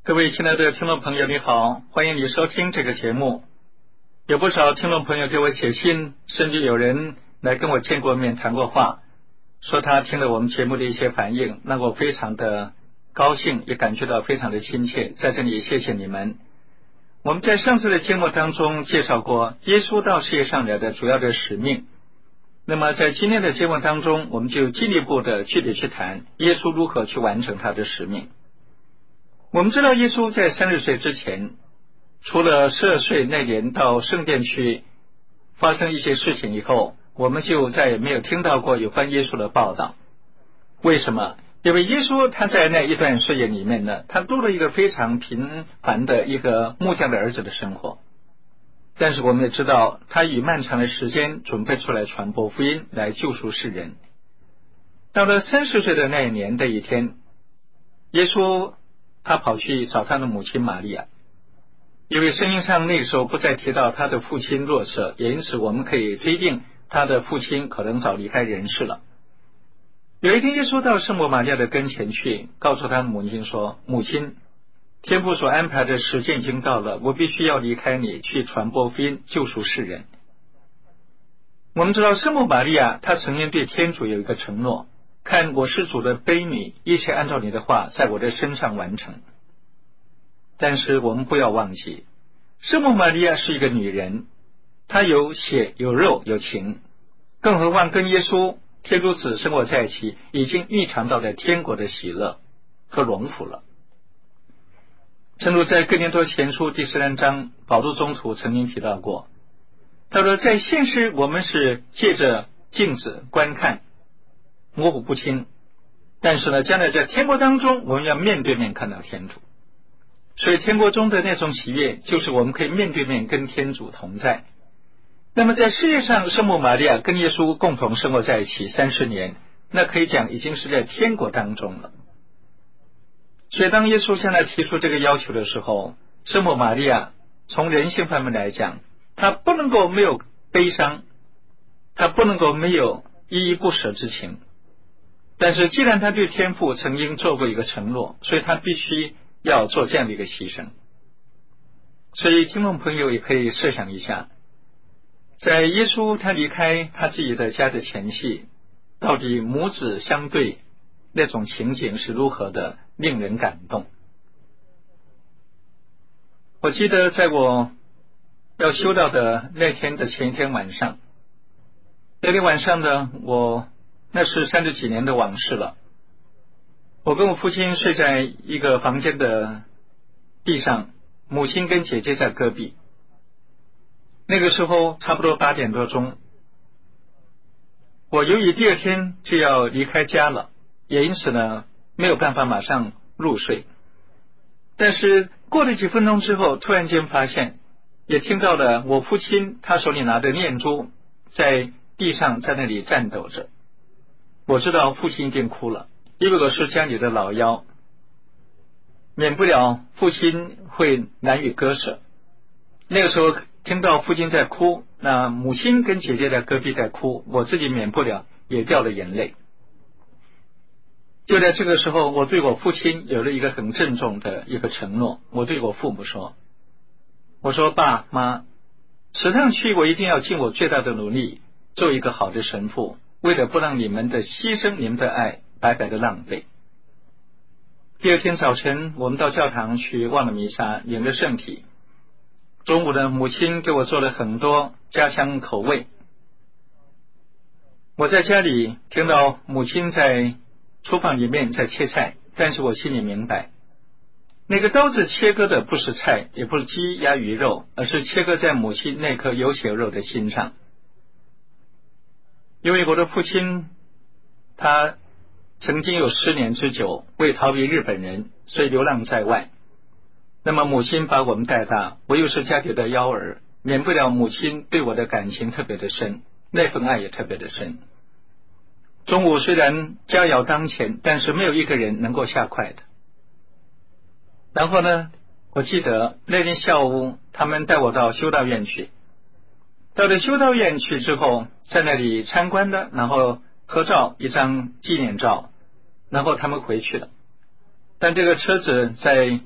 各位亲爱的听众朋友，你好，欢迎你收听这个节目。有不少听众朋友给我写信，甚至有人来跟我见过面谈过话，说他听了我们节目的一些反应，让我非常的高兴，也感觉到非常的亲切，在这里谢谢你们。我们在上次的节目当中介绍过耶稣到世界上来的主要的使命，那么在今天的节目当中，我们就进一步的具体去谈耶稣如何去完成他的使命。我们知道耶稣在30岁之前，除了12岁那年到圣殿去发生一些事情以后，我们就再也没有听到过有关耶稣的报道。为什么？因为耶稣他在那一段事业里面呢，他度了一个非常平凡的一个木匠的儿子的生活，但是我们也知道他以漫长的时间准备出来传播福音，来救赎世人。到了30岁的那一年的一天，耶稣他跑去找他的母亲玛利亚，因为圣经上那时候不再提到他的父亲若瑟，也因此我们可以推定他的父亲可能早离开人世了。有一天耶稣到圣母玛利亚的跟前去，告诉他的母亲说，母亲，天父所安排的时间已经到了，我必须要离开你，去传播福音，救赎世人。我们知道圣母玛利亚她曾经对天主有一个承诺，看我是主的婢女，一切按照你的话在我的身上完成。但是我们不要忘记，圣母玛利亚是一个女人，她有血有肉有情，更何况跟耶稣天主子生活在一起，已经预尝到了天国的喜乐和荣福了。正如在哥林多前书第13章，保禄宗徒曾经提到过，他说在现实我们是借着镜子观看，模糊不清，但是呢，将来在天国当中，我们要面对面看到天主。所以天国中的那种喜悦，就是我们可以面对面跟天主同在。那么在世界上，圣母玛利亚跟耶稣共同生活在一起30年，那可以讲已经是在天国当中了。所以当耶稣向他提出这个要求的时候，圣母玛利亚从人性方面来讲，她不能够没有悲伤，她不能够没有依依不舍之情。但是既然她对天父曾经做过一个承诺，所以她必须要做这样的一个牺牲。所以听众朋友也可以设想一下，在耶稣他离开他自己的家的前夕，到底母子相对那种情景是如何的令人感动。我记得在我要修道的那天的前一天晚上，那天晚上呢，那是30几年的往事了。我跟我父亲睡在一个房间的地上，母亲跟姐姐在隔壁。那个时候差不多8点多钟，我由于第二天就要离开家了，也因此呢没有办法马上入睡。但是过了几分钟之后，突然间发现，也听到了我父亲他手里拿的念珠在地上在那里颤抖着。我知道父亲一定哭了，因为我是家里的老幺，免不了父亲会难以割舍。那个时候听到父亲在哭，那母亲跟姐姐在隔壁在哭，我自己免不了也掉了眼泪。就在这个时候，我对我父亲有了一个很郑重的一个承诺。我对我父母说，我说爸妈，此趟去我一定要尽我最大的努力，做一个好的神父，为了不让你们的牺牲你们的爱白白的浪费。第二天早晨我们到教堂去望了弥撒，领了圣体。中午呢，母亲给我做了很多家乡口味。我在家里听到母亲在厨房里面在切菜，但是我心里明白，那个刀子切割的不是菜，也不是鸡鸭鱼肉，而是切割在母亲那颗有血有肉的心上。因为我的父亲他曾经有10年之久为逃避日本人，所以流浪在外。那么母亲把我们带大，我又是家里的幺儿，免不了母亲对我的感情特别的深，那份爱也特别的深。中午虽然佳肴当前，但是没有一个人能够下筷的。然后呢，我记得那天下午他们带我到修道院去，到了修道院去之后，在那里参观的，然后合照一张纪念照，然后他们回去了。但这个车子在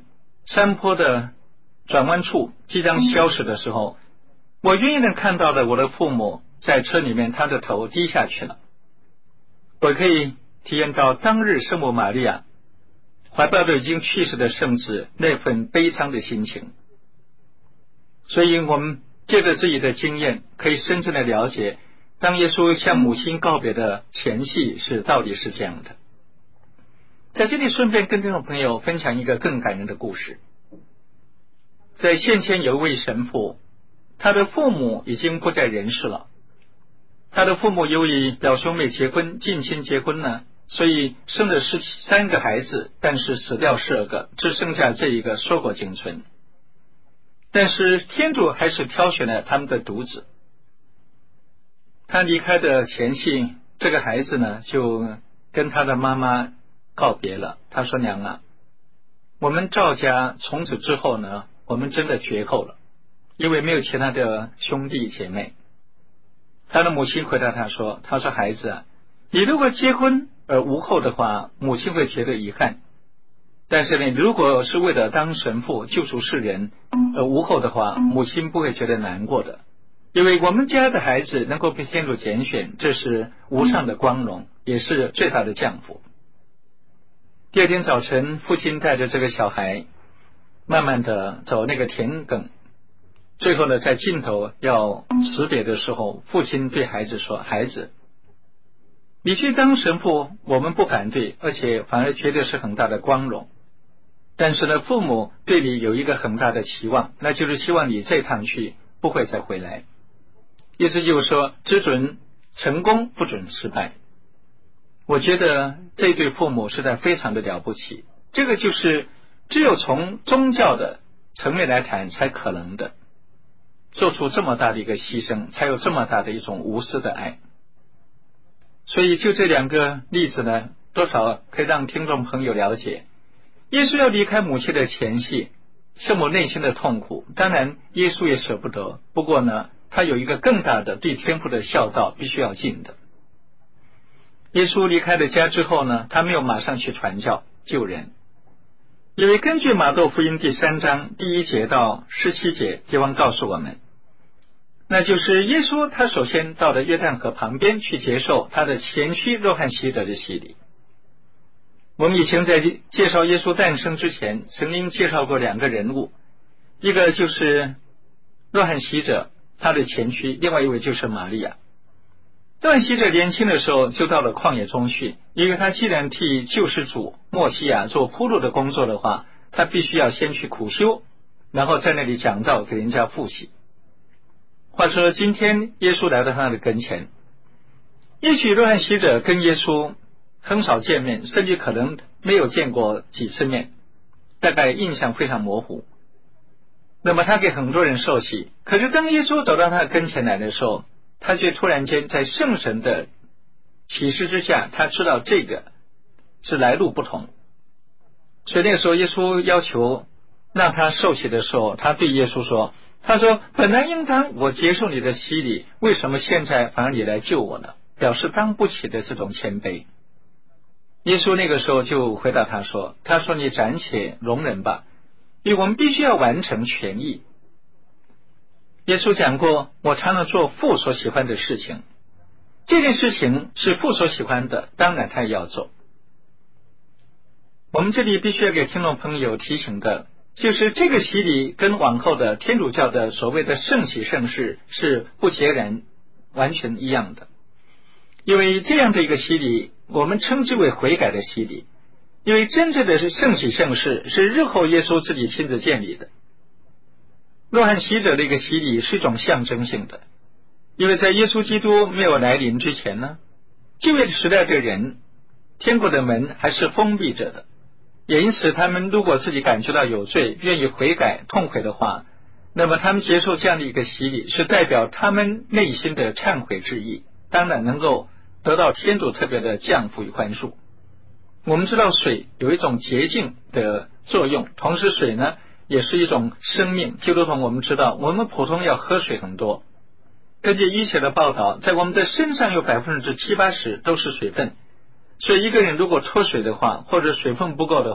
山坡的转弯处即将消失的时候，我远远的看到了我的父母在车里面，他的头低下去了。我可以体验到当日圣母玛利亚怀抱着已经去世的圣子那份悲伤的心情。所以我们借着自己的经验，可以深深的了解，当耶稣向母亲告别的前戏到底是这样的。在这里顺便跟听众朋友分享一个更感人的故事。在先前有一位神父，他的父母已经不在人世了。他的父母由于表兄妹结婚，近亲结婚呢，所以生了13个孩子，但是死掉12个，只剩下这一个硕果仅存。但是天主还是挑选了他们的独子。他离开的前夕，这个孩子呢就跟他的妈妈告别了。他说：娘啊，我们赵家从此之后呢，我们真的绝后了，因为没有其他的兄弟姐妹。他的母亲回答他说：孩子啊，你如果结婚而无后的话，母亲会觉得遗憾。但是呢，如果是为了当神父救赎世人而无后的话，母亲不会觉得难过的。因为我们家的孩子能够被天主拣选，这是无上的光荣，也是最大的降福。第二天早晨，父亲带着这个小孩慢慢的走那个田埂，最后呢，在尽头要辞别的时候，父亲对孩子说：孩子，你去当神父我们不反对，而且反而觉得是很大的光荣。但是呢，父母对你有一个很大的期望，那就是希望你这趟去不会再回来。意思就是说，只准成功，不准失败。我觉得这对父母实在非常的了不起，这个就是只有从宗教的层面来谈才可能的，做出这么大的一个牺牲，才有这么大的一种无私的爱。所以就这2个例子呢，多少可以让听众朋友了解，耶稣要离开母亲的前夕，圣母内心的痛苦，当然耶稣也舍不得，不过呢，他有一个更大的对天父的孝道必须要尽的。耶稣离开了家之后呢，他没有马上去传教救人，因为根据马窦福音第3章第1节到17节，地方告诉我们，那就是耶稣他首先到了约旦河旁边去接受他的前妻若翰洗者的洗礼。我们以前在介绍耶稣诞生之前，曾经介绍过2个人物，一个就是若翰洗者他的前妻，另外一位就是玛利亚。若翰洗者年轻的时候就到了旷野中去，因为他既然替救世主默西亚做铺路的工作的话，他必须要先去苦修，然后在那里讲道给人家复习。话说今天耶稣来到他的跟前，也许若翰洗者跟耶稣很少见面，甚至可能没有见过几次面，大概印象非常模糊。那么他给很多人受洗，可是当耶稣走到他的跟前来的时候，他却突然间在圣神的启示之下，他知道这个是来路不同。所以那个时候耶稣要求让他受洗的时候，他对耶稣说，他说本来应当我接受你的洗礼，为什么现在反而你来救我呢？表示当不起的这种谦卑。耶稣那个时候就回答他说，你暂且容忍吧，因为我们必须要完成全义。耶稣讲过，我常常做父所喜欢的事情，这件事情是父所喜欢的，当然他也要做。我们这里必须要给听众朋友提醒的，就是这个洗礼跟往后的天主教的所谓的圣洗圣事是不截然完全一样的。因为这样的一个洗礼，我们称之为悔改的洗礼，因为真正的是圣洗圣事是日后耶稣自己亲自建立的。若翰洗者的一个洗礼是一种象征性的，因为在耶稣基督没有来临之前呢，旧约时代的人天国的门还是封闭着的，也因此他们如果自己感觉到有罪，愿意悔改痛悔的话，那么他们接受这样的一个洗礼，是代表他们内心的忏悔之意，当然能够得到天主特别的降福与宽恕。我们知道水有一种洁净的作用，同时水呢也是一种生命，就如同我们知道我们普通要喝水很多，根据医学的报道，在我们的身上有70%-80%都是水分，所以一个人如果脱水的话，或者水分不够的话，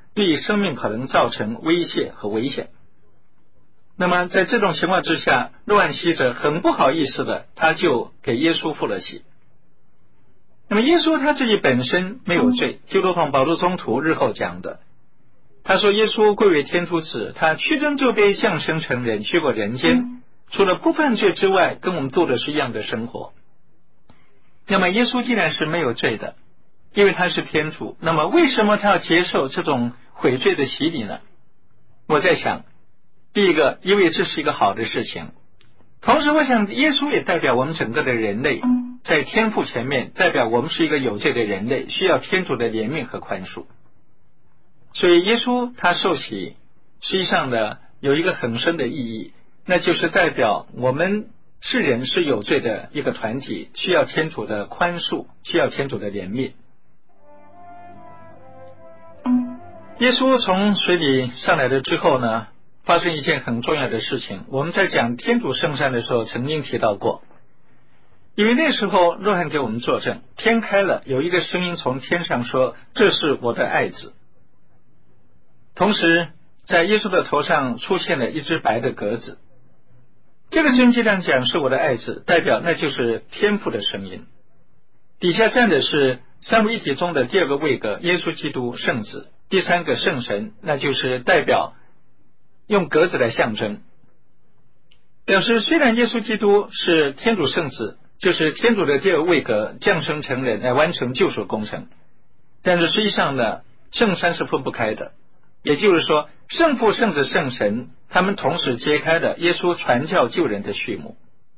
对生命可能造成威胁和危险。那么在这种情况之下，若翰洗者很不好意思的，他就给耶稣付了洗。那么耶稣他自己本身没有罪，就如同保禄宗徒日后讲的，他说耶稣贵为天主子，他屈尊就卑，降生成人，去过人间，除了不犯罪之外，跟我们度的是一样的生活。那么耶稣既然是没有罪的，因为他是天主，那么为什么他要接受这种悔罪的洗礼呢？我在想，第一个，因为这是一个好的事情，同时我想耶稣也代表我们整个的人类，在天父前面代表我们是一个有罪的人类，需要天主的怜悯和宽恕。所以耶稣他受洗实际上呢有一个很深的意义，那就是代表我们是人是有罪的一个团体，需要天主的宽恕，需要天主的怜悯。耶稣从水里上来了之后呢，发生一件很重要的事情，我们在讲天主圣山的时候曾经提到过。因为那时候若翰给我们作证，天开了，有一个声音从天上说，这是我的爱子。同时在耶稣的头上出现了一只白的鸽子，这个声音既然讲是我的爱子，代表那就是天父的声音。底下站的是三位一体中的第二个位格，耶稣基督圣子，第三个圣神，那就是代表用鸽子来象征，表示虽然耶稣基督是天主圣子，就是天主的第二个位格降生成人来完成救赎工程，但是实际上呢，圣三是分不开的，也就是说圣父圣子圣神他们同时揭开了耶稣传教救人的序幕。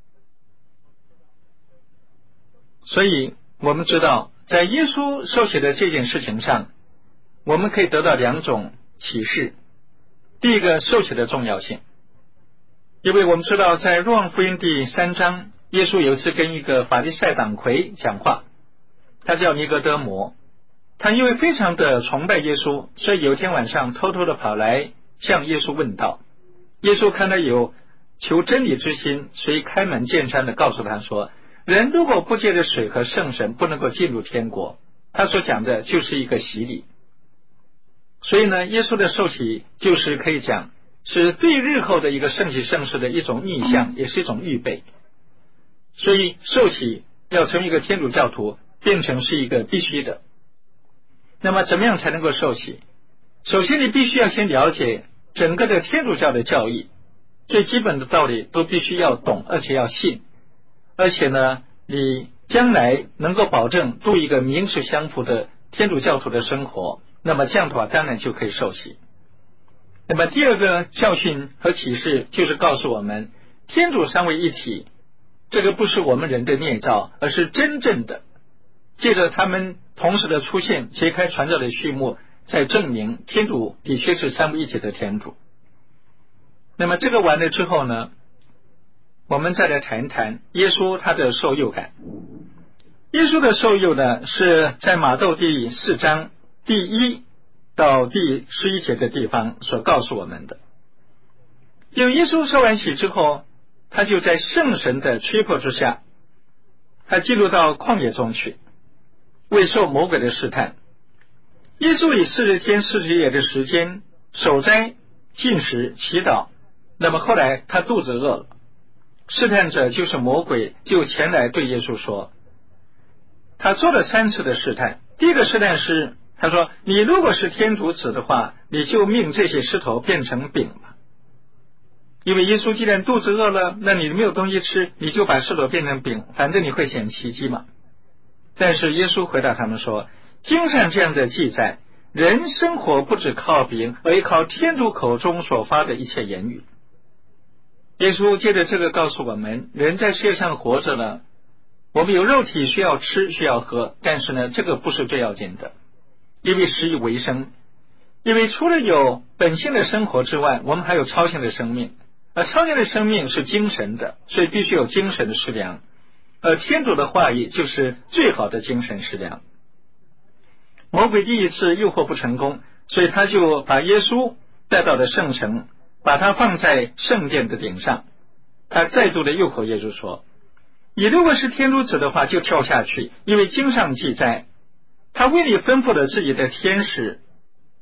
所以我们知道在耶稣受洗的这件事情上，我们可以得到两种启示。第一个，受洗的重要性，因为我们知道在若望福音第3章，耶稣有一次跟一个法利赛党魁讲话，他叫尼哥德摩，他因为非常的崇拜耶稣，所以有一天晚上偷偷的跑来向耶稣问道。耶稣看他有求真理之心，所以开门见山的告诉他说，人如果不借着水和圣神不能够进入天国。他所讲的就是一个洗礼。所以呢，耶稣的受洗就是可以讲是对日后的一个圣洗圣事的一种意象，也是一种预备。所以受洗要成为一个天主教徒变成是一个必须的。那么怎么样才能够受洗？首先你必须要先了解整个的天主教的教义，最基本的道理都必须要懂，而且要信，而且呢你将来能够保证度一个名实相符的天主教徒的生活，那么这样的话当然就可以受洗。那么第二个教训和启示就是告诉我们，天主三位一体，这个不是我们人的捏造，而是真正的借着他们同时的出现，揭开传教的序幕，在证明天主的确是三位一体的天主。那么这个完了之后呢，我们再来谈一谈耶稣他的受幼感。耶稣的受幼呢，是在马窦第4章第1到第11节的地方所告诉我们的。因为耶稣受完洗之后，他就在圣神的催迫之下，他进入到旷野中去，为受魔鬼的试探。耶稣以40天40夜的时间守斋禁食祈祷，那么后来他肚子饿了，试探者就是魔鬼，就前来对耶稣说，他做了3次的试探。第一个试探是他说，你如果是天主子的话，你就命这些石头变成饼吧。因为耶稣既然肚子饿了，那你没有东西吃，你就把石头变成饼，反正你会显奇迹嘛。但是耶稣回答他们说，经上这样的记载，人生活不只靠饼，而也靠天主口中所发的一切言语。耶稣接着这个告诉我们，人在世界上活着呢，我们有肉体需要吃需要喝，但是呢这个不是最要紧的，因为食以为生。因为除了有本性的生活之外，我们还有超性的生命，而超性的生命是精神的，所以必须有精神的食粮，而天主的话语就是最好的精神食粮。魔鬼第一次诱惑不成功，所以他就把耶稣带到了圣城，把他放在圣殿的顶上。他再度的诱惑耶稣说，你如果是天主子的话，就跳下去，因为经上记载，他为你吩咐了自己的天使，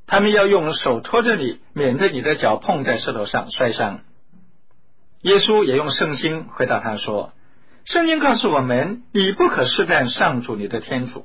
他们要用手托着你，免得你的脚碰在石头上摔伤。耶稣也用圣经回答他说，圣经告诉我们，你不可试探上主你的天主。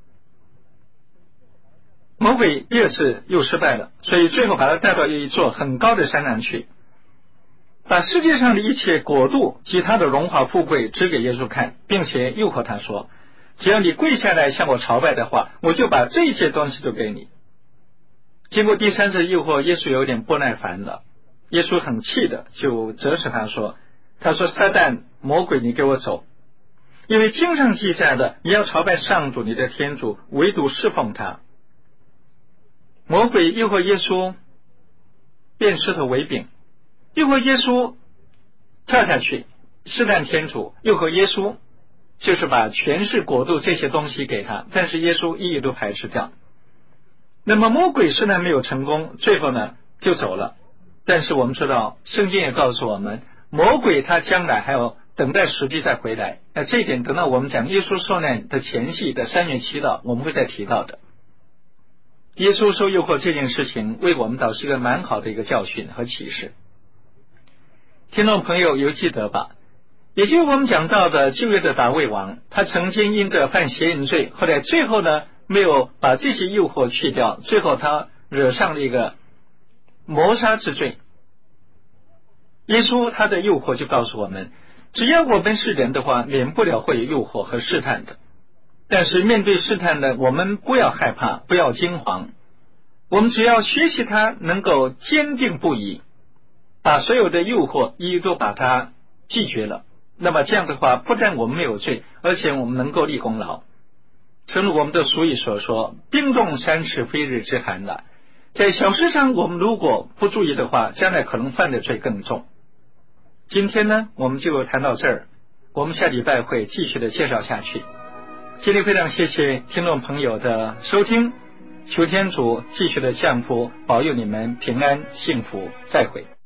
魔鬼第二次又失败了，所以最后把他带到一座很高的山上去，把世界上的一切国度及他的荣华富贵指给耶稣看，并且诱惑他说，只要你跪下来向我朝拜的话，我就把这些东西都给你。经过第三次诱惑，耶稣有点不耐烦了，耶稣很气的就责使他说，撒旦魔鬼，你给我走，因为经上记载的，你要朝拜上主你的天主，唯独侍奉他。魔鬼诱惑耶稣变石头为饼，诱惑耶稣跳下去试探天主，诱惑耶稣就是把权势国度这些东西给他，但是耶稣一一都排斥掉。那么魔鬼试探没有成功，最后呢就走了。但是我们知道圣经也告诉我们，魔鬼他将来还要等待时机再回来。那这一点等到我们讲耶稣受难的前夕的3月祈祷，我们会再提到的。耶稣受诱惑这件事情为我们倒是一个蛮好的一个教训和启示。听众朋友有记得吧，也就是我们讲到的旧约的大卫王，他曾经因着犯邪淫罪，后来最后呢没有把这些诱惑去掉，最后他惹上了一个谋杀之罪。耶稣他的诱惑就告诉我们，只要我们是人的话，免不了会有诱惑和试探的。但是面对试探呢，我们不要害怕，不要惊慌，我们只要学习他能够坚定不移，把所有的诱惑一一都把它拒绝了。那么这样的话，不但我们没有罪，而且我们能够立功劳。正如我们的俗语所说，冰冻三尺非日之寒了。在小事上我们如果不注意的话，将来可能犯的罪更重。今天呢我们就谈到这儿，我们下礼拜会继续的介绍下去。今天非常谢谢听众朋友的收听，求天主继续的降福保佑你们平安幸福，再会。